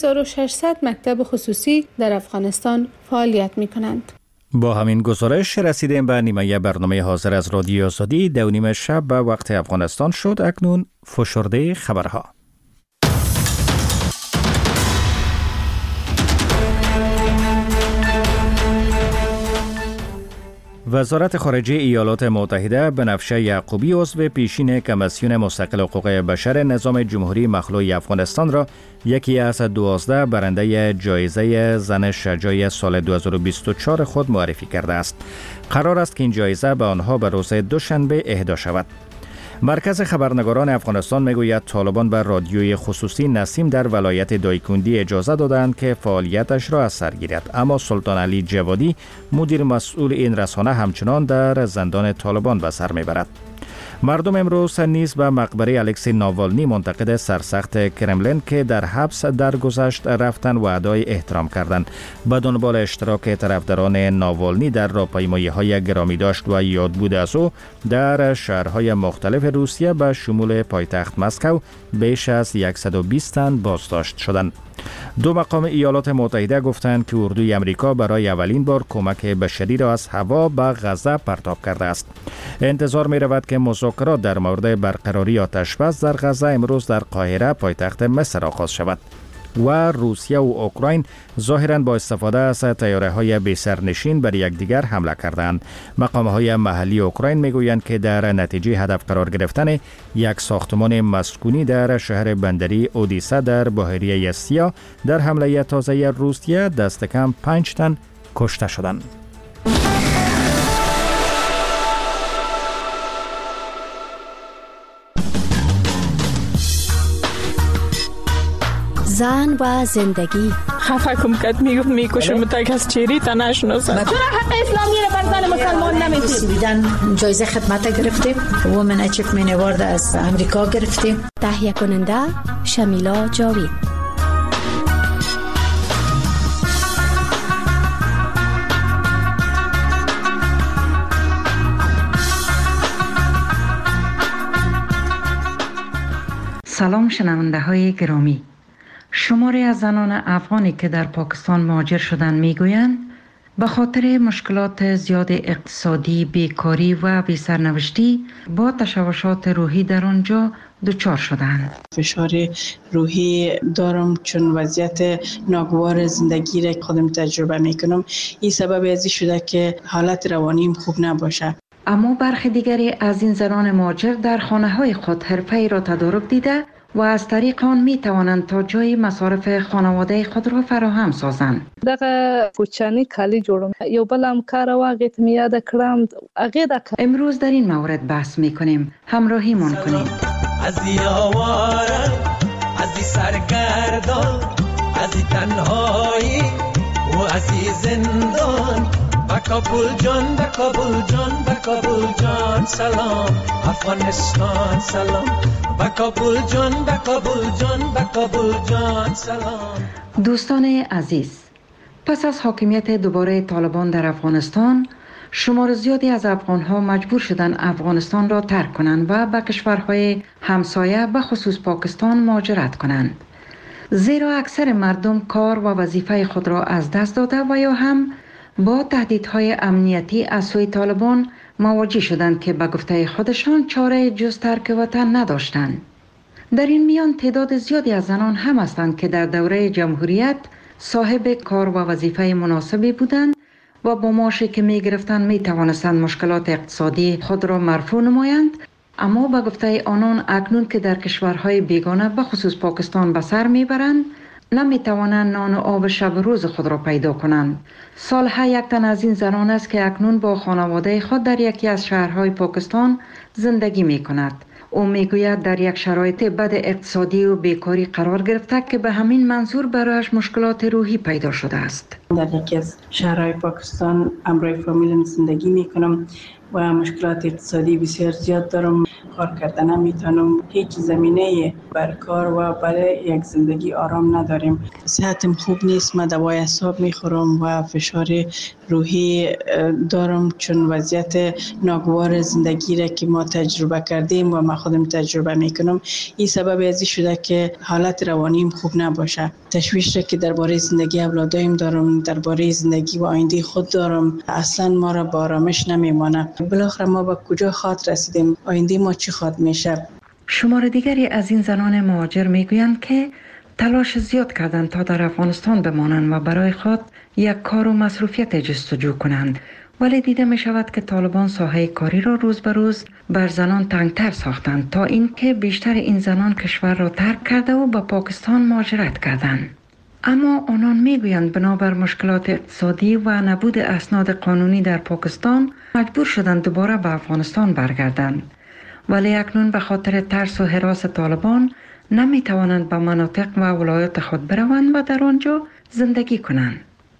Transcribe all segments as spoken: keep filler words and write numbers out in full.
هزار و ششصد مکتب خصوصی در افغانستان فعالیت می کنند. با همین گزارش رسیدیم به نیمه برنامه حاضر از رادیو آزادی. دو نیم شب به وقت افغانستان شد. اکنون فشرده خبرها. وزارت خارجه ایالات متحده بنفشه یعقوبی عضو پیشین کمیسیون مستقل حقوق بشر نظام جمهوری مخلوع افغانستان را یکی از دوازده برنده جایزه زن شجاع سال دو هزار و بیست و چهار خود معرفی کرده است. قرار است که این جایزه به آنها به روز دوشنبه اهدا شود. مرکز خبرنگاران افغانستان میگوید طالبان به رادیوی خصوصی نسیم در ولایت دایکندی اجازه دادند که فعالیتش را از سر گیرد، اما سلطان علی جوادی مدیر مسئول این رسانه همچنان در زندان طالبان به سر میبرد. مردم امروز نیز به مقبره الکسی ناوالنی منتقد سرسخت کرملین که در حبس درگذشت رفتن و ادای احترام کردند. به دنبال اشتراک طرفداران ناوالنی در راهپیمایی‌های گرامی داشت و یاد بود از او در شهرهای مختلف روسیه به شمول پایتخت مسکو بیش از صد و بیست تن بازداشت شدند. دو مقام ایالات متحده گفتند که اردوی امریکا برای اولین بار کمک بشری را از هوا به غزه پرتاب کرده است. انتظار می رود که مذاکرات در مورد برقراری آتش‌بس در غزه امروز در قاهره پایتخت مصر آغاز شود. و روسیه و اوکراین ظاهراً با استفاده از طیاره‌های بی سرنشین بر یکدیگر حمله کردند. مقام‌های محلی اوکراین میگویند که در نتیجه هدف قرار گرفتن یک ساختمان مسکونی در شهر بندری اودیسا در بحیره سیاه در حمله تازه روسیه دست کم پنج تن کشته شدند. زن و زندگی. خفه کم کت میگفت میکشم تا کس چیری تا نشناسم. چرا حق اسلامی رو بر زن مسلمان نمیدید؟ بیدن جایزه خدمت گرفتیم. وومن اچیومنت اوارد از امریکا گرفتیم. تهیه کننده شمیلا جاوید. سلام شنونده های گرامی. شماری از زنان افغانی که در پاکستان مهاجر شدند میگویند به خاطر مشکلات زیاد اقتصادی، بیکاری و بی‌سرنوشتی با تشوشات روحی در آنجا دچار شدند. فشار روحی دارم چون وضعیت ناگوار زندگی را خودم تجربه میکنم. این سبب ازی شده که حالت روانیم خوب نباشه. اما برخی دیگری از این زنان مهاجر در خانه های خود حرفه‌ای را تدارک دیده و از طریق آن می توانند تا جای مصارف خانواده خود را فراهم سازند. دغه کوچنی کالی جوړم یو بل هم کار واغیت میاد کړم هغه د امروز در این مورد بحث می کنیم. همراهی مان کنید. از یاواره از سرگردان از تنهایی و از زندان با کابل جان با کابل جان با کابل جان سلام افغانستان سلام با کابل جان با کابل جان با کابل جان سلام. دوستان عزیز، پس از حاکمیت دوباره طالبان در افغانستان شمار زیادی از افغانها مجبور شدند افغانستان را ترک کنند و به کشورهای همسایه به خصوص پاکستان مهاجرت کنند، زیرا اکثر مردم کار و وظیفه خود را از دست داده و یا هم با تهدیدهای امنیتی از سوی طالبان مواجه شدند که به گفته خودشان چاره جز ترک وطن نداشتند. در این میان تعداد زیادی از زنان هم هستند که در دوره جمهوریت صاحب کار و وظیفه مناسبی بودند و با معاشی که می گرفتند می توانستند مشکلات اقتصادی خود را مرفوع نمایند، اما به گفته آنان اکنون که در کشورهای بیگانه به خصوص پاکستان به سر می برند نمی توانند نان و آب شب روز خود را پیدا کنند. سالها یک تن از این زنان است که اکنون با خانواده خود در یکی از شهرهای پاکستان زندگی می کند. او می گوید در یک شرایط بد اقتصادی و بیکاری قرار گرفته که به همین منظور برایش مشکلات روحی پیدا شده است. در یکی از شهرهای پاکستان همراه فامیلم زندگی می کنم و مشکلات اقتصادی بسیار زیاد دارم. کار کردن نمیتونم. هیچ زمینه بر کار و برای یک زندگی آرام نداریم. صحتم خوب نیست، من دوای اعصاب میخورم و فشار روحی دارم، چون وضعیت ناگوار زندگی را که ما تجربه کردیم و ما خودم تجربه میکنم، این سبب ازی شده که حالت روانیم خوب نباشه. تشویش را که درباره زندگی اولادایم دارم، درباره زندگی و آینده خود دارم، اصلا ما را با آرامش نمیمانه. بالاخره ما به کجا خواهد رسیدیم؟ آینده ما چی خواهد میشه؟ شمار دیگری از این زنان مهاجر میگویند که تلاش زیاد کردند تا در افغانستان بمانند و برای خود یک کار و مصروفیت جستجو کنند، ولی دیده می شود که طالبان ساحه کاری را روز به روز بر زنان تنگتر ساختند تا اینکه بیشتر این زنان کشور را ترک کرده و به پاکستان مهاجرت کردند. اما آنان میگویند بنابر مشکلات اقتصادی و نبود اسناد قانونی در پاکستان مجبور شدند دوباره به افغانستان برگردند، ولی اکنون به خاطر ترس و هراس طالبان نمی توانند به مناطق و ولایات خود بروند و در آنجا زندگی کنند.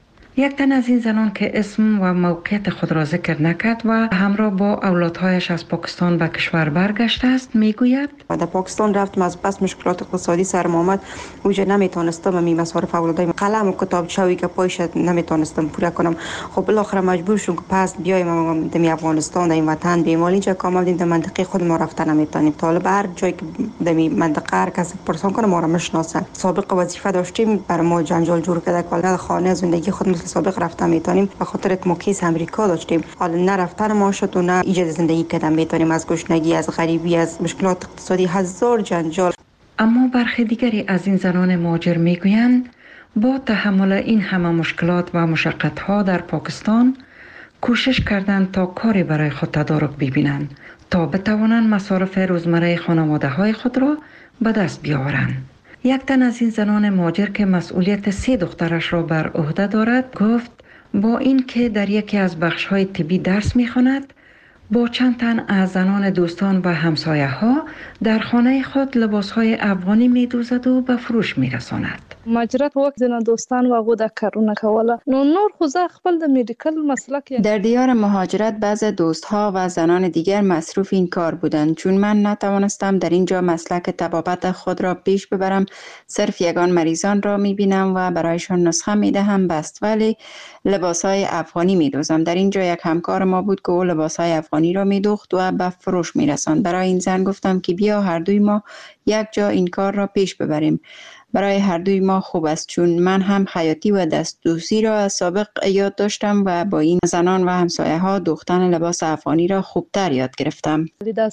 یک تن از این زنان که اسم و موقعیت خود را ذکر نکرد و همراه با اولادهایش از پاکستان به کشور برگشته است میگوید: در پاکستان رفتم، از بس مشکلات اقتصادی سرم آمد، اونجا نمیتونستم می مصارف اولادایم، قلم و کتابچه‌ای که پایش نمیتونستم پوره کنم. خب بالاخره مجبور شدم که پس بیایم دمی افغانستان، در این وطن بیایم. اینجا که آمدیم در منطقه خود ما رفتن نمیتونیم. طالب هر جایی که دمی منطقه هر کس پرسان کنه ما را میشناسه. سابق وظیفه داشتیم، برای ما جنجال جور کرده که خانه زندگی خود سابق رفتن میتونیم، به خاطر که ما کیس امریکا داشتیم. حالا نه رفتن ما شد و نه ایجاد زندگی کردن میتونیم، از گشنگی، از غریبی، از مشکلات اقتصادی، هزار جنجال. اما برخی دیگری از این زنان مهاجر میگویند با تحمل این همه مشکلات و مشقت‌ها در پاکستان کوشش کردند تا کاری برای خود تدارک ببینند تا بتوانند مصارف روزمره خانواده‌های خود را به دست بیاورند. یک تن از این زنان مهاجر که مسئولیت سه دخترش را بر عهده دارد گفت با این که در یکی از بخش‌های طبی درس می‌خواند، با چند تن از زنان دوستان و همسایه‌ها در خانه خود لباس‌های افغانی می‌دوزد و به فروش می‌رساند. مهاجرت وخت زنا دوستان و غو د کارونه کوله نو نور خو زه خپل د میډیکل مسلک. در دیار مهاجرت بعض دوستها و زنان دیگر مصروف این کار بودند، چون من نتوانستم در اینجا مسلک طبابت خود را پیش ببرم. صرف یگان مریضان را میبینم و برایشان نسخه میدهم بست، ولی لباسهای افغانی میدوزم. در اینجا یک همکار ما بود که او لباسهای افغانی را میدوخت و به فروش میرساند. برای این زن گفتم که بیا هر دوی ما یک جا این کار را پیش ببریم. برای هر دوی ما خوب است، چون من هم خیاطی و دستدوزی را از سابق یاد داشتم و با این زنان و همسایه ها دوختن لباس افغانی را خوبتر یاد گرفتم.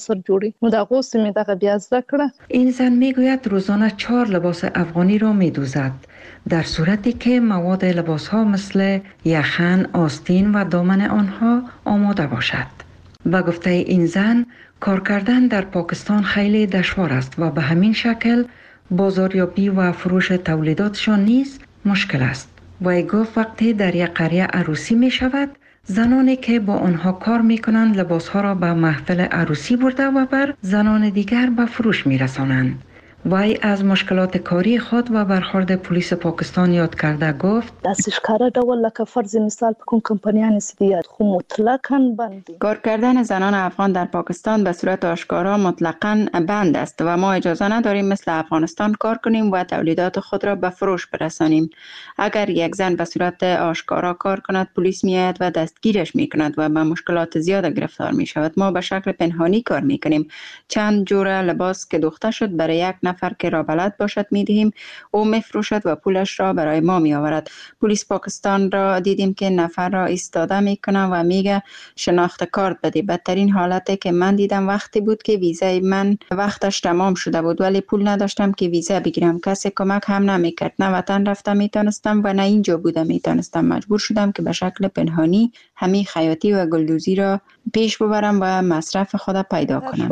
این زن میگوید روزانه چهار لباس افغانی را میدوزد، در صورتی که مواد لباس ها مثل یخن، آستین و دامن آنها آماده باشد. و گفته این زن کار کردن در پاکستان خیلی دشوار است و به همین شکل بازاریابی و فروش تولیداتشان نیز مشکل است. و گفت وقتی در یک قریه عروسی می شود، زنانی که با آنها کار می کنند لباس ها را به محفل عروسی برده و بر زنان دیگر به فروش می رسانند. وی از مشکلات کاری خود و برخورد پلیس پاکستان یاد کرده گفت دستش کار دول لکه فرض مثال بکن کمپانیان سیدیات خو مطلقاً بند. کار کردن زنان افغان در پاکستان به صورت آشکارا مطلقاً بند است و ما اجازه نداریم مثل افغانستان کار کنیم و تولیدات خود را به فروش برسانیم. اگر یک زن به صورت آشکارا کار کند، پلیس میآید و دستگیرش میکند و به مشکلات زیاد گرفتار می شود. ما به شکل پنهانی کار میکنیم. چند جور لباس که دوخته شد برای یک نفر که را بلد باشد میدهیم، او میفروشد و پولش را برای ما می آورد. پلیس پاکستان را دیدیم که نفر را ایستاده میکنه و میگه شناخت کارت بده. بدترین حالتی که من دیدم وقتی بود که ویزای من وقتش تمام شده بود ولی پول نداشتم که ویزا بگیرم. کسی کمک هم نمیکرد. نه وطن رفتم میتونستم و نه اینجا بودم میتونستم. مجبور شدم که به شکل پنهانی همین خیاطی و گلدوزی را پیش ببرم و مصرف خود پیدا کنم.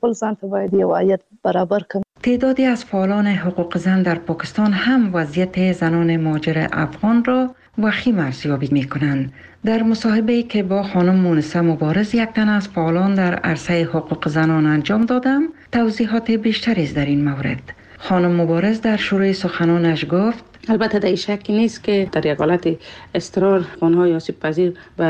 تعدادی از فعالان حقوق زن در پاکستان هم وضعیت زنان مهاجر افغان را وخیم ارزیابی می کنند. در مصاحبه‌ای که با خانم مونسه مبارز، یک تن از فعالان در عرصه حقوق زنان انجام دادم، توضیحات بیشتری در این مورد. خانم مبارز در شروع سخنانش گفت البته در شکی نیست که در یک حالت اضطرار آنها آسیب پذیر و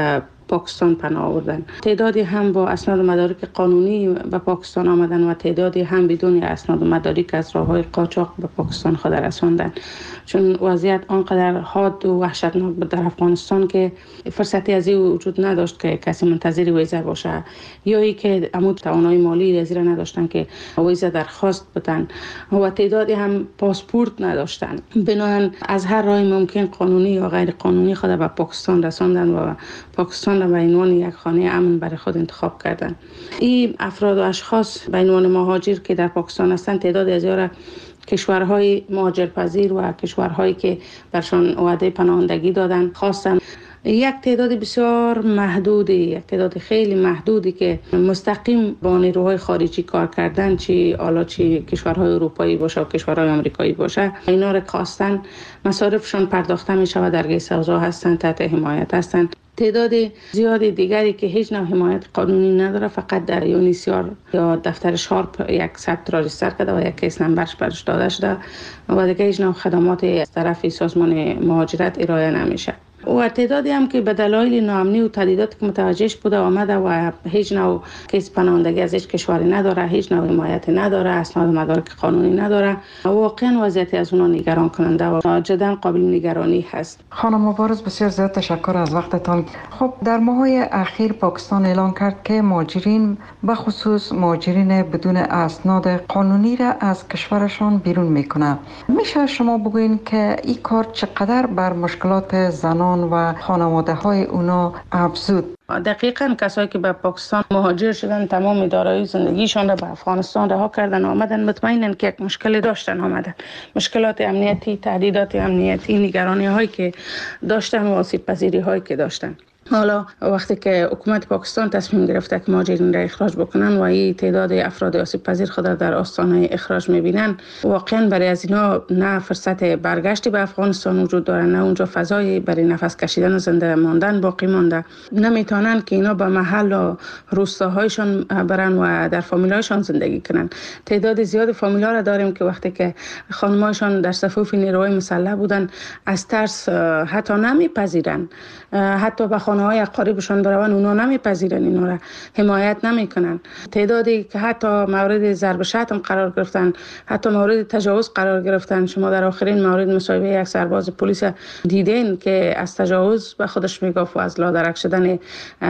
پاکستان پناه آوردن. تعدادی هم با اسناد و مدارک قانونی به پاکستان آمدن و تعدادی هم بدون اسناد و مدارک از راههای قاچاق به پاکستان خود رساندن. چون وضعیت آنقدر حاد و وحشتناک بود در افغانستان که فرصتی از این وجود نداشت که کسی منتظر ویزا باشه، یا ای که عمود توانایی مالی از را نداشتن که ویزا درخواست بدن و تعدادی هم پاسپورت نداشتن. بنابراین از هر راه ممکن قانونی یا غیر قانونی خود به پاکستان رساندن و پاکستان را به عنوان یک خانه امن برای خود انتخاب کردن. این افراد و اشخاص به عنوان مهاجر که در پاکستان هستند تعداد زیاد کشورهای مهاجرپذیر و کشورهایی که برشان وعده پناهندگی دادن خواستن. یک تعداد بسیار محدودی، یک تعداد خیلی محدودی که مستقیم با نیروهای خارجی کار کردن، چی حالا چی کشورهای اروپایی باشه و کشورهای آمریکایی باشه، اینا را خواستن مصارفشان پرداخته می شود، درگیر سوزا هستن، تحت حمایت هستن. تعداد زیادی دیگری که هیچ نوع حمایت قانونی نداره، فقط در یونیسیار یا دفتر شارپ یک ثبت راجستر کرده و یک کیس نمبرش برش داده شده و دیگه هیچ نوع خدمات از طرف سازمان مهاجرت ارائه نمیشه. و تعدادی هم که به دلایل ناامنی و تهدیدات که متوجهش بوده آمده و هیچ نوع کیس پناهندگی از هیچ کشوری نداره، هیچ نوع حمایت نداره، اسناد و مدارک قانونی نداره، واقعا وضعیت از اونا نگران کننده و جدا قابل نگرانی هست. خانم مبارز، بسیار زیاد تشکر از وقتتان. خب در ماه‌های اخیر پاکستان اعلان کرد که مهاجرین به خصوص مهاجرین بدون اسناد قانونی را از کشورشان بیرون میکنه. میشه شما بگوین که این کار چقدر بر مشکلات زنان و خانواده های اونا افزود؟ دقیقاً کسایی که به پاکستان مهاجر شدن تمام دارایی زندگیشان را به افغانستان رها کردن آمدن، مطمئنن که یک مشکل داشتن آمدن، مشکلات امنیتی، تهدیدات امنیتی، نگرانی هایی که داشتن و آسیب پذیری هایی که داشتن. حالا وقتی که حکومت پاکستان تصمیم گرفته که مهاجرین را اخراج بکنن و این تعداد افراد آسیب پذیر خود در آستانه اخراج میبینن، واقعا برای از اینا نه فرصت برگشتی به افغانستان وجود داره، نه اونجا فضایی برای نفس کشیدن و زنده ماندن باقی مانده. نمیتونن که اینا به محل و روستاهایشان برن و در فامیلایشان زندگی کنن. تعداد زیاد فامیلا را داریم که وقتی که خانمایشان در صفوف نیروهای مسلح بودن از ترس حتی نمیپذیرن، حتی به های اقاربشان برون اونا نمیپذیرن، اینا را حمایت نمیکنن. تعدادی که حتی مورد ضرب شتم قرار گرفتن، حتی مورد تجاوز قرار گرفتن. شما در آخرین مورد مصاحبه یک سرباز پلیس دیدین که از تجاوز به خودش میگفت و از لادرک شدن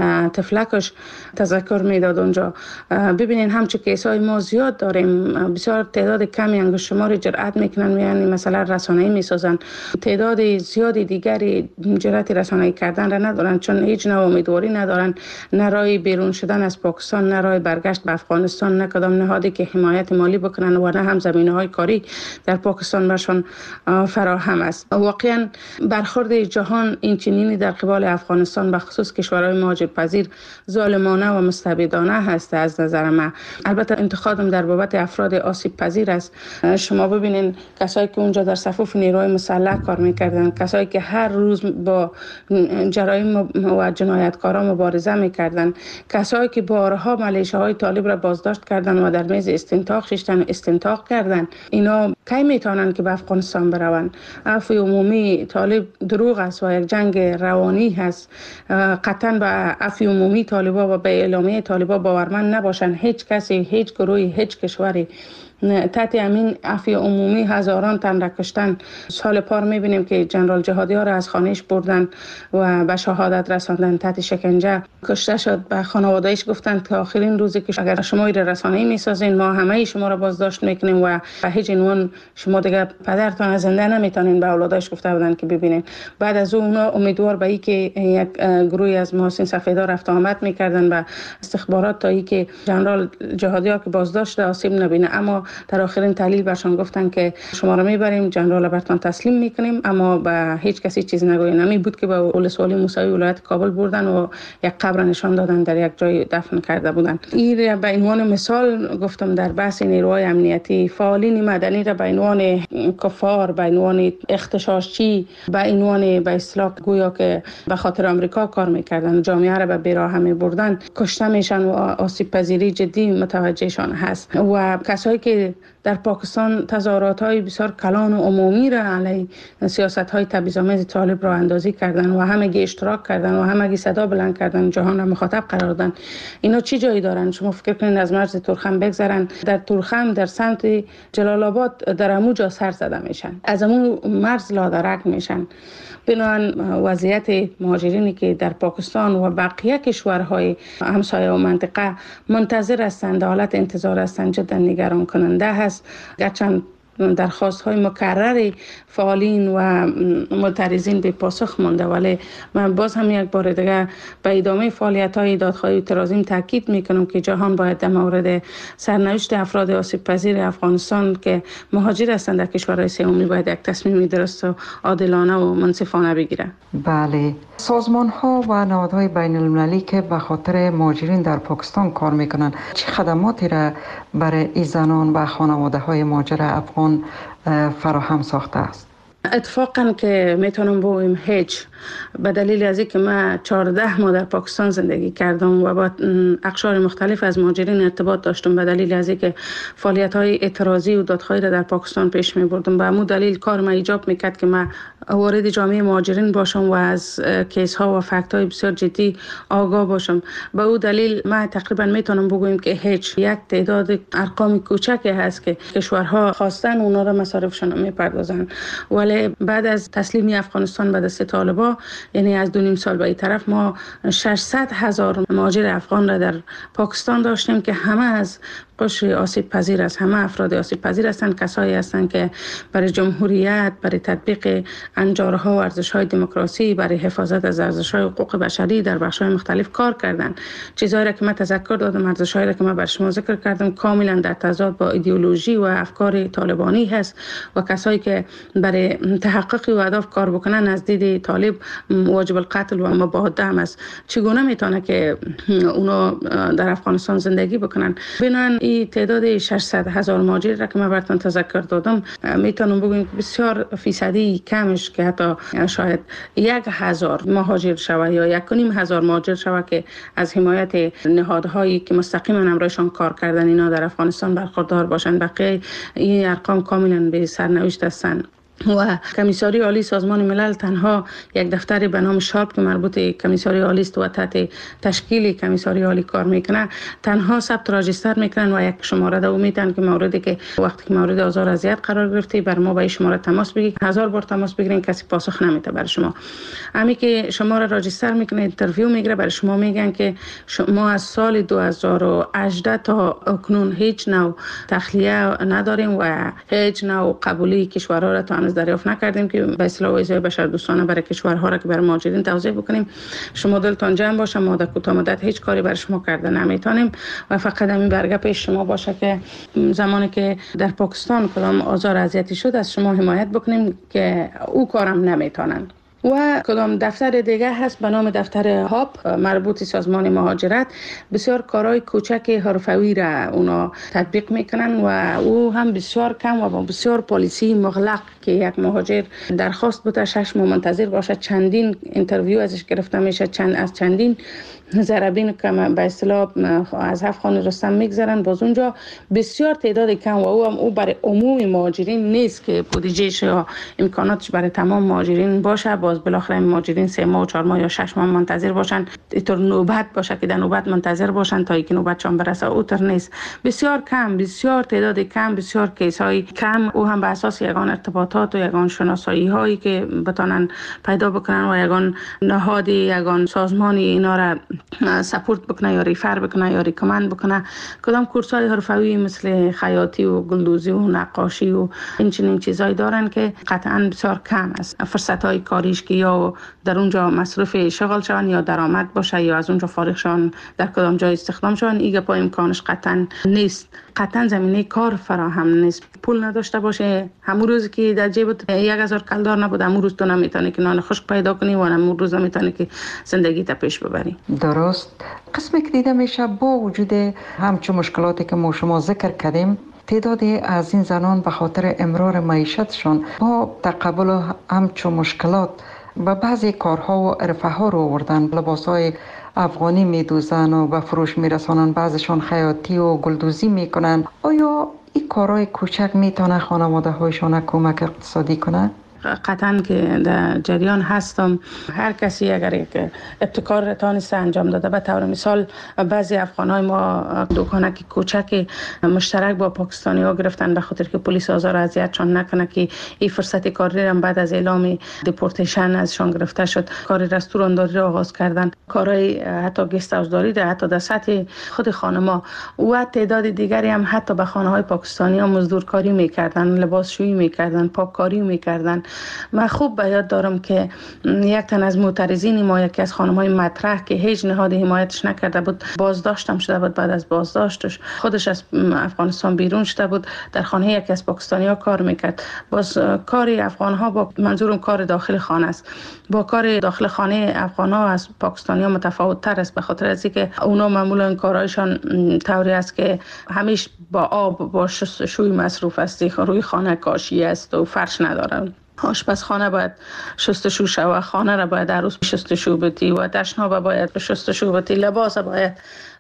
طفلکش تذکر میداد اونجا. ببینین همچون کیسای ما زیاد داریم، بسیار تعداد کمی انگشت شماری جرأت میکنن، یعنی مثلا رسانه‌ای میسازن. تعداد زیادی دیگری جرأت رسانه‌ای کردن را ندارن، چون هیچ نوع امیدواری ندارن، نه راه بیرون شدن از پاکستان، نه راه برگشت به افغانستان، نه کدام نهادی که حمایت مالی بکنن و نه هم زمینه‌های کاری در پاکستان برشان فراهم است. واقعا برخورد جهان این چنینی در قبال افغانستان به خصوص کشورهای مهاجرپذیر ظالمانه و مستبدانه هست از نظر من. البته انتقادم در بابت افراد آسیب پذیر است. شما ببینین کسایی که اونجا در صفوف نیروهای مسلح کار میکردن، کسایی که هر روز با جرایم و جنایتکاران مبارزه میکردن، کسایی که بارها ملیشه‌های طالب را بازداشت کردن و در میز استنطاق ششتن استنطاق کردن، اینا کی میتونن که به افغانستان بروند؟ عفو عمومی طالب دروغ است و یک جنگ روانی هست. قطعا به عفو عمومی طالبا و به اعلامیه طالبا باورمند نباشن. هیچ کسی، هیچ گروهی، هیچ کشوری تحت امین عفو عمومی هزاران تن را کشتن. سال پار میبینیم که جنرال جهادی ها را از خانهش بردن و به شهادت رساندن، تحت شکنجه کشته شد. به خانوادهش گفتند که آخرین روزی که اگر شما این رسانه‌ای میسازین ما همه شما را بازداشت میکنیم و به هیچ عنوان شما دیگه پدرتان زنده نمیتونین. به اولادش گفته بودن که ببینین. بعد از اون اونا امیدوار به این که یک گروهی از محسن سفیدا رفت آمد میکردن به استخبارات تا این که جنرال جهادی ها که بازداشت آسیب نبینه، اما در آخرین تحلیل برشان گفتن که شما را میبریم، جنرال برتان تسلیم میکنیم، اما به هیچ کسی چیز نگوین. نمی بود که به ولسوالی موسوی ولایت کابل بردن و یک قبر نشان دادن، در یک جای دفن کرده بودن. این به عنوان مثال گفتم در بحث نیروهای امنیتی. فعالین مدنی را به عنوان کفار، به عنوان اغتشاشچی، به عنوان به اصطلاح گویا که به خاطر آمریکا کار میکردن، جامعه را به بیراه میبردن، کشته میشن و آسیب پذیری جدی متوجهشان هست. و کسایی که در پاکستان تظاهرات های بسیار کلان و عمومی را علیه سیاست های تبعیض‌آمیز طالب را اندازی کردن و همگی اشتراک کردن و همگی صدا بلند کردن، جهان را مخاطب قرار دادن. اینا چی جایی دارن؟ شما فکر کنید از مرز تورخم بگذرن، در تورخم در سمت جلال آباد در اموجا سر زده میشن، از امو مرز لادرک میشن. بنابراین وضعیت مهاجرینی که در پاکستان و بقیه کشورهای همسایه و منطقه منتظر هستند، حالت انتظار هستند، جدا نگران کننده هست. گرچه درخواست های مکرر فعالین و معترضین به پاسخ مانده، ولی من باز هم یک بار دیگه به ادامه فعالیت های دادخواهی و اعتراضیم تاکید میکنم که جهان باید در مورد سرنوشت افراد آسیب پذیر افغانستان که مهاجر هستند در کشورهای سومی باید یک تصمیم درست و عادلانه و منصفانه بگیره. بله، سازمان ها و نهادهای بین المللی که به خاطر مهاجرین در پاکستان کار میکنن چه خدماتی را برای این زنان و خانواده های مهاجر افغان فراهم ساخته است؟ اتفاقا که میتونم بگویم هیچ، به دلیل از اینکه من چهارده ماه در پاکستان زندگی کردم و با اقشار مختلف از مهاجرین ارتباط داشتم، به دلیل از اینکه فعالیت های اعتراضی و دادخواهی را در پاکستان پیش می بردم، به همون دلیل کار ما ایجاب میکرد که من وارد جامعه مهاجرین باشم و از کیس ها و فکت های بسیار جدی آگاه باشم. به اون دلیل من تقریبا میتونم بگویم که هیچ، یک تعداد ارقام کوچکی هست که کشورها خواستن اونا را مصارفشون میپردازن، ولی بعد از تسلیمی افغانستان به دست طالبان، یعنی از دو نیم سال به این طرف، ما ششصد هزار مهاجر افغان را در پاکستان داشتیم که همه از قشر آسیب پذیر است، همه افراد آسیب پذیر هستند، کسایی هستند که برای جمهوریت، برای تطبیق انجارها و ارزش‌های دموکراسی، برای حفاظت از ارزش‌های حقوق بشری در بخش‌های مختلف کار کردند. چیزایی را که من تذکر دادم، ارزش‌هایی را که من بر شما ذکر کردم، کاملا در تضاد با ایدئولوژی و افکار طالبانی هست و کسایی که برای تحقق اهداف کار بکنن از دید طالب واجب القتل و مباهات هم است. چگونه میتونه که اونا در افغانستان زندگی بکنن؟ بنابراین این تعداد ششصد هزار مهاجر را که من براتون تذکر دادم، میتونم بگم که بسیار فیصدی کمش که حتی شاید یک هزار مهاجر شوه یا یک و نیم هزار مهاجر شوه که از حمایت نهادهایی که مستقیما همراهشان کار کردن اینا در افغانستان برخوردار باشند. بقیه این ارقام کاملا به سرنوشت هستند. و کمیساری عالی سازمان ملل تنها یک دفتر به نام شارپ که مربوط کمیساری عالی است و تحت تشکیل کمیساری عالی کار میکنه، تنها ثبت راجستر میکنن و یک شماره دو میتن که موردی که وقتی که مورد آزار اذیت قرار گرفته بر ما با این شماره تماس بگیرید، هزار بار تماس بگیرین کسی پاسخ نمیده بر شما. همین که شما را راجستر میکنه، اینترویو میگیره، برای شما میگن که ما از سال دو هزار و هجده تا اکنون هیچ نوع تخلیه نداریم و هیچ نوع قبولی کشورها را تا دریافت نکردیم که به اصطلاح ویزای بشردوستانه برای کشورها را که برای مهاجرین توزیع بکنیم. شما دلتان جمع باشه، ما در کوتاه مدت هیچ کاری برای شما کرده نمیتونیم و فقط همین برگه پیش شما باشه که زمانی که در پاکستان کدام آزار اذیتی شد از شما حمایت بکنیم که او کارم نمیتونن. و کدام دفتر دیگه هست به نام دفتر هاپ مربوط سازمان مهاجرت، بسیار کارهای کوچک حرفوی را اونا تطبیق میکنن و او هم بسیار کم و بسیار پالیسی مغلق که یک مهاجر درخواست بوده شش ماه منتظر باشه، چندین اینترویو ازش گرفته میشه، چند از چندین ضربین که به اصطلاح از هفت خانه رستم میگذرن، باز اونجا بسیار تعداد کم و او هم او برای عموم مهاجرین نیست که بودجهش یا امکاناتش برای تمام مهاجرین باشه. باز بالاخره مهاجرین سه ماه و چهار ماه یا شش ماه منتظر باشن، اینطور نوبت باشه که در نوبت منتظر باشن تا اینکه نوبتشان برسه، اوتر نیست. بسیار کم، بسیار تعداد کم، بسیار کیس های کم، او هم به اساس یگان ارتباطات و یگان شناسایی هایی که بتونن پیدا بکنن و یگان نهادی، یگان سازمانی اینا را سپورت بکنه یا ریفر بکنه یا ریکامند بکنه. کدام کورس های حرفوی مثل خیاطی و گلدوزی و نقاشی و این چنین چیزایی دارن که قطعا بسیار کم است. فرصت های کاریش که یا در اونجا مصرف شغل شون یا درآمد باشه یا از اونجا فارغ شون در کدام جای استخدام شون، ایگه پا امکانش قطعا نیست. قطعا زمینه کار فراهم نیست. پول نداشته باشه، همون روز که در جیبت یک هزار کلدار نبود، همون روز تو نمیتونی که نان خشک پیدا کنی و همون روز نمیتونی که زندگی تا پیش ببری. درست. قسمی که دیده میشه با وجود همچون مشکلاتی که ما شما ذکر کردیم، تعدادی از این زنان به خاطر امرار معیشتشون با تقبل همچون مشکلات و بعضی کارها و عرفه ها رو آوردن، لباسهای افغانی میدوزن و به فروش میرسانن، بعضشان خیاطی و گلدوزی میکنن. آیا این کارهای کوچک میتونه خانواده هایشان کمک اقتصادی کنه؟ قطعا که در جریان هستم. هر کسی اگر یک ابتکار تانسته انجام داده، به طور مثال بعضی افغان های ما دکانک کوچک مشترک با پاکستانی ها گرفتن به خاطر که پلیس آزار و اذیتشان نکنه که این فرصت کاری هم بعد از اعلام دیپورتیشن ازشان گرفته شد کار رستوران داری را آغاز کردن، کارهای حتی گست هاوس داری ده، حتی در سطح خود خانما و تعداد دیگری هم حتی به خانه های پاکستانی ها مزدورکاری میکردن، لباسشویی میکردن، پاککاری میکردن. من خوب به یاد دارم که یک تن از معترضین ما، یکی از خانم‌های مطرح که هیچ نهاد حمایتش نکرده بود، بازداشت هم شده بود. بعد از بازداشتش خودش از افغانستان بیرون شده بود، در خانه یکی از پاکستانی‌ها کار میکرد. باز کاری افغان‌ها با منظورم کار داخل خانه است، با کار داخل خانه افغان‌ها از پاکستانی‌ها متفاوت تر است، به خاطر از اینکه اونا معمولا کارهایشان طوری است که همیشه با آب با شستشوی مصروف است، روی خانه کاشی است و فرش ندارن. آشپزخانه باید شستشو شود، خانه را باید هر روز شستشو بدی و دشنا باید شستشو بدی، لباس باید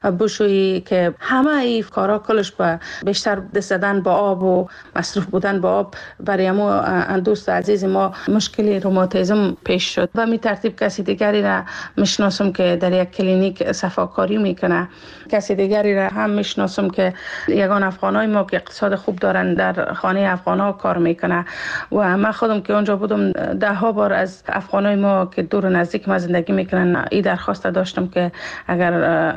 بشویی، که همه این کارا کلش با بیشتر دست زدن با آب و مصروف بودن با آب برای ما دوست عزیز ما مشکلی روماتیسم پیش شد. و می ترتیب کسی دیگری را میشناسم که در یک کلینیک صفاکاری میکنه، کسی دیگری را هم میشناسم که یگان افغانای ما که اقتصاد خوب دارن در خانه افغانا کار میکنه. و من خودم که اونجا بودم ده ها بار از افغانای ما که دور و نزدیک ما زندگی میکنن این درخواست داشتم که اگر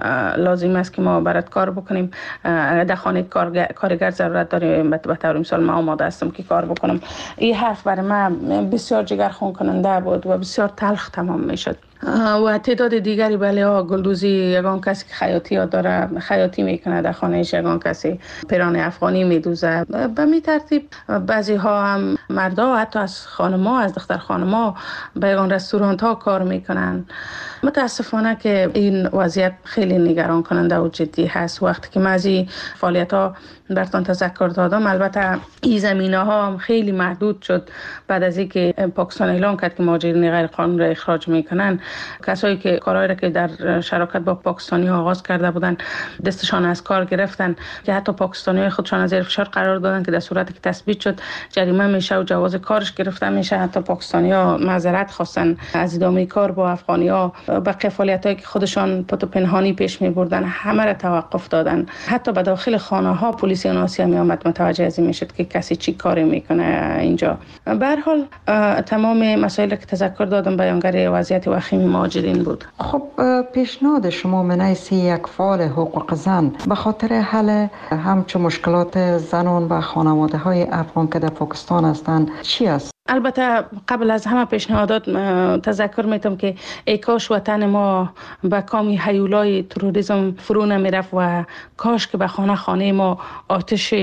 لازم است که ما برات کار بکنیم، در خانه کارگر ضرورت داریم، به طور مثال ما آماده هستم که کار بکنم. این حرف برای من بسیار جگرخون کننده بود و بسیار تلخ تمام میشد. و تعداد دیگری بله ها گلدوزی، یگان کسی که خیاطی ها داره خیاطی میکنه در خانهش، یگان کسی پیران افغانی میدوزه. به می ترتیب بعضی ها هم مردا حتی از خانما، از دختر خانما به یگان رستوران ها کار میکنن. متاسفانه که این وضعیت خیلی نگران کننده و جدی هست. وقتی که من از این فعالیت ها براتون تذکر دادم، البته این زمینه ها هم خیلی محدود شد بعد از اینکه پاکستان اعلام کرد که مهاجرین غیر قانونی را اخراج میکنن. کسایی که کارهایی را که در شراکت با پاکستانی ها آغاز کرده بودن دستشان از کار گرفتن، که حتی پاکستانی های خودشان از زیر فشار قرار دادن که در صورتی که تثبیت شد جریمه میشه و جواز کارش گرفته میشه. حتی پاکستانی ها معذرت خواستن از ادامه کار با افغانی ها، بقیه فعالیتایی که خودشان پت و پنهانی پیش می بردن همه را توقف دادن. حتی به داخل خانه ها پلیس آسیا می آمد متوجه از این میشد که کسی چی کاری میکنه اینجا. به هر حال تمام مسائل که تذکر دادم بیانگر وضعیت وخیم مهاجرین بود. خب پیشنهاد شما من حیث یک فعال حقوق زن به خاطر حل همچون مشکلات زنان و خانواده های افغان که در پاکستان هستند چی است؟ البته قبل از همه پیشنهادات تذکر میتم که ای کاش وطن ما به کامی هیولای تروریسم فرو نمیرفت و کاش که به خانه خانه ما آتش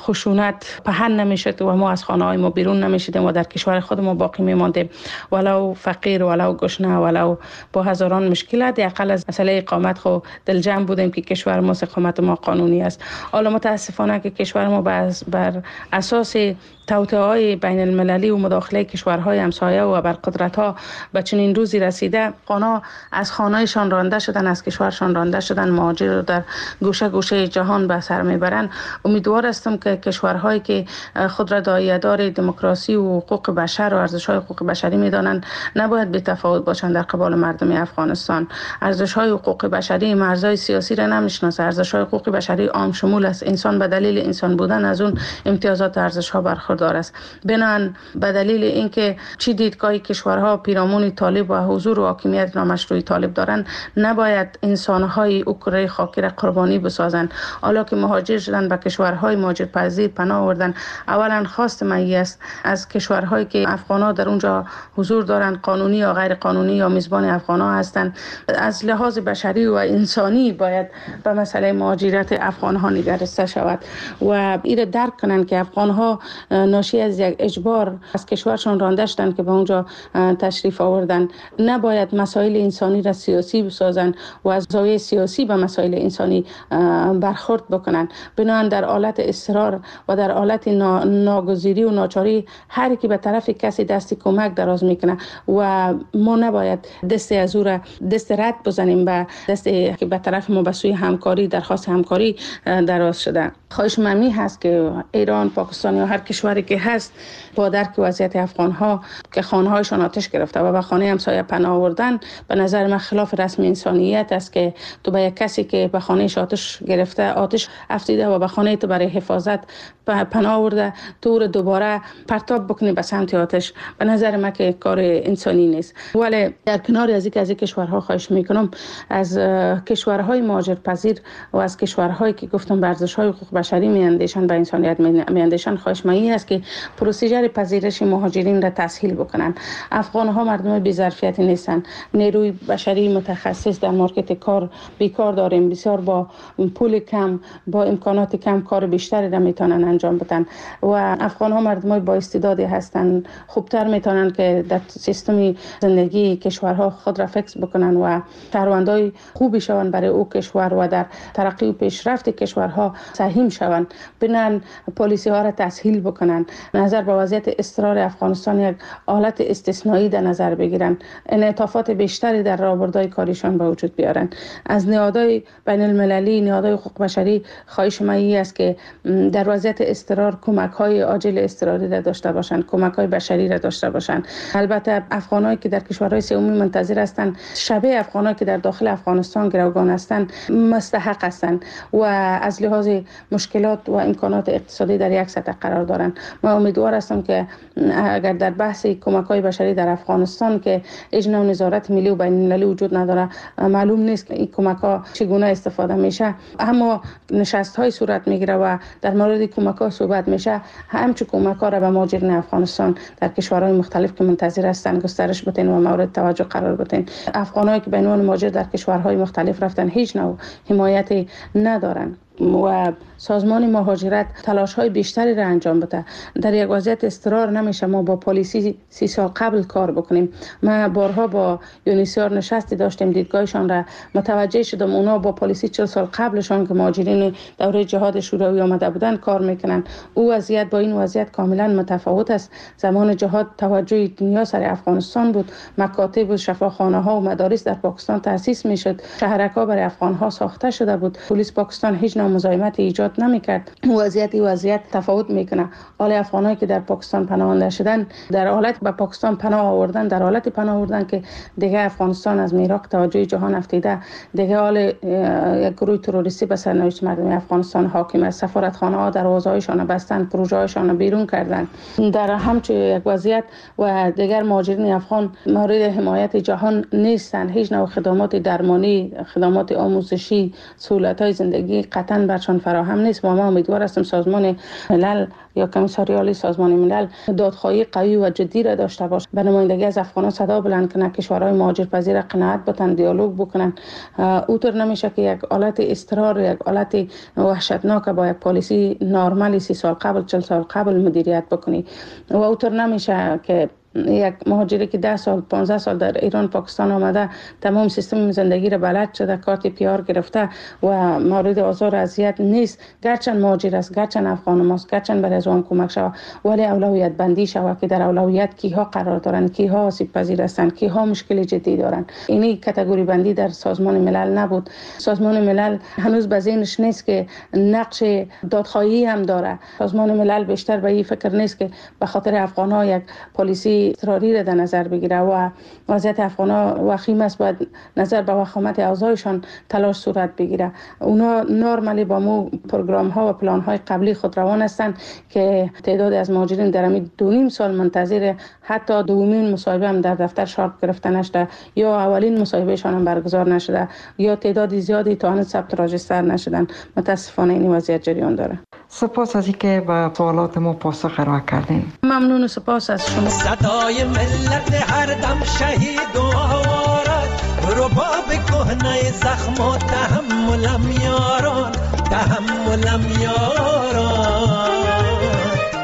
خشونت پهن نمیشد و ما از خانه های ما بیرون نمیشدیم و در کشور خود ما باقی میماندیم، ولو فقیر، ولو گشنه، ولو با هزاران مشکلات. اقل از مسئله اقامت خو دل جمع بودیم که کشور ما اقامت ما قانونی است. حالا متاسفانه که کشور ما بر اساس توطئه‌های بین المللی و مداخله کشورهای همسایه و بر قدرت‌ها به چنین روزی رسیده، آنها از خانه‌شان رانده شدن، از کشورشان رانده شدن، مهاجر رو در گوشه گوشه جهان به سر میبرن. امیدوار هستم که کشورهایی که خود را داعیه‌دار دموکراسی و حقوق بشر و ارزش‌های حقوق بشری می‌دانند نباید بی‌تفاوت باشند در قبال مردم افغانستان. ارزش‌های حقوق بشری مرزهای سیاسی را نمی‌شناسه. ارزش‌های حقوق بشری عام شمول است. انسان به دلیل انسان بودن از اون امتیازات ارزش‌ها برخوردار است. بنان به دلیل اینکه چی دیدگاهی کشورها پیرامون طالب و حضور و حاکمیت نامشروع طالب دارند، نباید انسان‌های اوکراین خاکی را قربانی بسازند. حالا که مهاجر شدن به کشورهای مهاجرپذیر پناه آوردن، اولا خواست من است از کشورهایی که افغان‌ها در اونجا حضور دارند، قانونی یا غیر قانونی یا میزبان افغان‌ها هستند، از لحاظ بشری و انسانی باید به مسئله مهاجرت افغان‌ها نگرسته شود و این درک کنند که افغان‌ها ناشی از یک اجبار از کشورشان رانده شدند که به اونجا تشریف آوردن. نباید مسائل انسانی را سیاسی بسازن و از زاویه سیاسی به مسائل انسانی برخورد بکنن. بنابراین در حالت اصرار و در حالت ناگزیری و ناچاری هر کی به طرف کسی دست کمک دراز میکنه و ما نباید دست از او را دست رد بزنیم به دست که به طرف ما به سوی همکاری درخواست همکاری دراز شده. خواهش من می هست که ایران، پاکستان یا هر کشوری که هست با درک وضعیت افغان ها که خانه هایشان آتش گرفته و به خانه همسایه پناه آوردن، به نظر من خلاف رسم انسانیت است که تو به یک کسی که به خانهش آتش گرفته آتش افزیده و به خانه تو برای حفاظت پناه آورده تو رو دوباره پرتاب بکنی به سمت آتش. به نظر من که کار انسانی نیست. ولی در کنار از اینکه از این کشورها خواهش میکنم از کشورهای مهاجرپذیر و از کشورهایی که گفتم به ارزش‌های حقوق بشری میاندیشن به انسانیت میاندیشن خواهش من این است که پروسیجر پذیرش مهاجرین را تسهیل بکنن. افغان ها مردم بی ظرفیتی نیستن. نیروی بشری متخصص در مارکت کار بیکار داریم. بسیار با پول کم با امکانات کم کار بیشتری را میتونن انجام بدن و افغان ها مردم با استعدادی هستن. خوبتر میتونن که در سیستم زندگی کشورها خود را فکس بکنن و شهروندای خوبی شون برای او کشور و در ترقی و پیشرفت کشورها سهم شون. بنان پالیسی ها را تسهیل بکنن. نظر به وضعیت اضطرار افغانستان یک حالت استثنایی در نظر بگیرن. انعطافات بیشتری در راهبردهای کاریشان به وجود بیارن. از نهادهای بین المللی، نهادهای حقوق بشری خواهش من این است که در وضعیت اضطرار کمک های عاجل اضطراری را داشته باشند، کمک های بشری را داشته باشند. البته افغانایی که در کشورهای سومی منتظر هستند شبیه افغانایی که در داخل افغانستان گروگان هستند مستحق هستند و از لحاظ مشکلات و امکانات اقتصادی در یک سطح قرار دارند. من امیدوار هستم که اگر در بحث کمک های بشری در افغانستان که هیچ نوع نظارت ملی و بین المللی وجود نداره، معلوم نیست که این کمک ها چگونه استفاده میشه، اما نشست های صورت میگیره و در مورد کمک ها صحبت میشه. همچون کمک ها را به مهاجرین افغانستان در کشورهای مختلف که منتظر هستند گسترش بدین و مورد توجه قرار بدین. افغانایی که به عنوان مهاجر در کشورهای مختلف رفتن هیچ نوع حمایتی ندارند و سازمان مهاجرت تلاش های بیشتری را انجام بده. در یک وضعیت اضطرار نمیشه ما با پلیسی سی سال قبل کار بکنیم. ما بارها با یونیسیار نشستی داشتیم، دیدگاهشان را متوجه شدم. اونا با پلیسی چهل سال قبلشان که مهاجرین دوره جهاد شوروی آمده بودن کار میکنن. او وضعیت با این وضعیت کاملا متفاوت است. زمان جهاد توجه دنیا سر افغانستان بود. مکاتب و شفاخانه ها و مدارس در پاکستان تأسیس میشد. شهرک‌ها برای افغان ها ساخته شده بود. پلیس پاکستان هیچ مزاحمت ایجاد نمیکرد. وضعیت وضعیت تفاوت میکنه. حال افغانایی که در پاکستان پناهنده شدن در حالت به پاکستان پناه آوردن در حالت پناه آوردن که دیگه افغانستان از میراق توجه جهان افتیده. دیگه حال یک گروه تروریستی به سرنوشت مردم افغانستان حاکم است. سفارتخانه ها دروازه‌هایشان بستن، پروژه هایشان بیرون کردن. در همچون یک وضعیت و دیگر مهاجرین افغان مورد حمایت جهان نیستند. هیچ نوع خدمات درمانی، خدمات آموزشی، سهولت‌های زندگی قطعاً برشان فراهم نیست. و ما امیدوار هستم سازمان ملل یا کمیساریال سازمان ملل دادخواهی قوی و جدی را داشته باشه. به نمایندگی از افغانان صدا بلند کنه، کشورهای مهاجرپذیر قناعت بتن، دیالوگ بکنن. اوطور نمیشه که یک حالت اضطرار، یک حالت وحشتناک با یک پالیسی نرمالی سی سال قبل، چهل سال قبل مدیریت بکنی. و اوطور نمیشه که یک مهاجری که ده سال پانزده سال در ایران پاکستان آمده تمام سیستم زندگی را بلد شده، کارت پی آر گرفته و مورد آزار و اذیت نیست، گرچند مهاجر است، گرچند افغان ماست، گرچند برای از آن کمک شود، ولی اولویت بندی شود که در اولویت کیها قرار دارند، کیها آسیب پذیر هستند، کیها مشکل جدی دارند. اینی کاتگوری بندی در سازمان ملل نبود. سازمان ملل هنوز به ذهنش نیست که نقش دادخواهی هم داره. سازمان ملل بیشتر به این فکر نیست که به خاطر افغان‌ها یک پلیسی اضطراری را در نظر بگیره و وضعیت افغان‌ها وخیم است، باید نظر به وخامت اوضاعشان تلاش صورت بگیره. اونا نرمالی با مو پروگرام ها و پلان های قبلی خود روان هستند که تعداد از مهاجرین در همین دو نیم سال منتظر حتی دومین مصاحبه هم در دفتر شارپ گرفته نشده، یا اولین مصاحبهشان هم برگزار نشده، یا تعداد زیادی تا هنوز ثبت راجستر نشدن. متاسفانه این وضعیت جریان داره. سپاس از اینکه به سوالات ما پاسخ ارائه کردین. ممنون و سپاس از شما. صدای ملت هر دم شهید و آوارد، رباب کهنه زخم و تحملم یاران، تحملم یاران.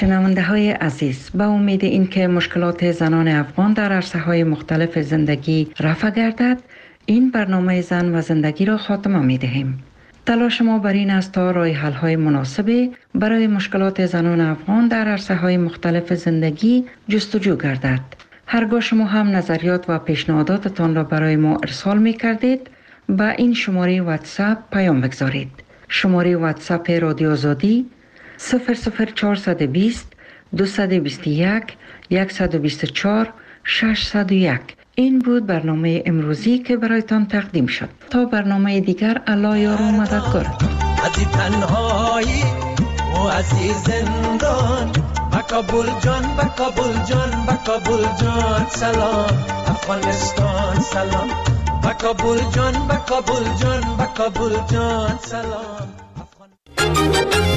شنونده های عزیز، به امید اینکه مشکلات زنان افغان در عرصه های مختلف زندگی رفع گردد، این برنامه زن و زندگی را خاتمه می دهیم. تلاش ما بر این است تا راه حل های مناسبی برای مشکلات زنان افغان در عرصه های مختلف زندگی جستجو گردد. هرگاه شما هم نظریات و پیشنهاداتتان را برای ما ارسال می کردید، با این شماره واتساپ پیام بگذارید. شماره واتساپ رادیو آزادی صفر صفر چهارصد و بیست دویست و بیست و یک صد و بیست و چهار ششصد و یک. این بود برنامه امروزی که برایتان تقدیم شد. تا برنامه دیگر، الله یار و مددگارتان. از این تنهایی و از این زندان، با کابل جان، با کابل جان، با کابل جان سلام. افغانستان سلام، با کابل جان، با کابل جان، با کابل جان سلام.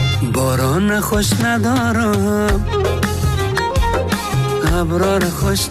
باران خوش ندارم، ابرار خوش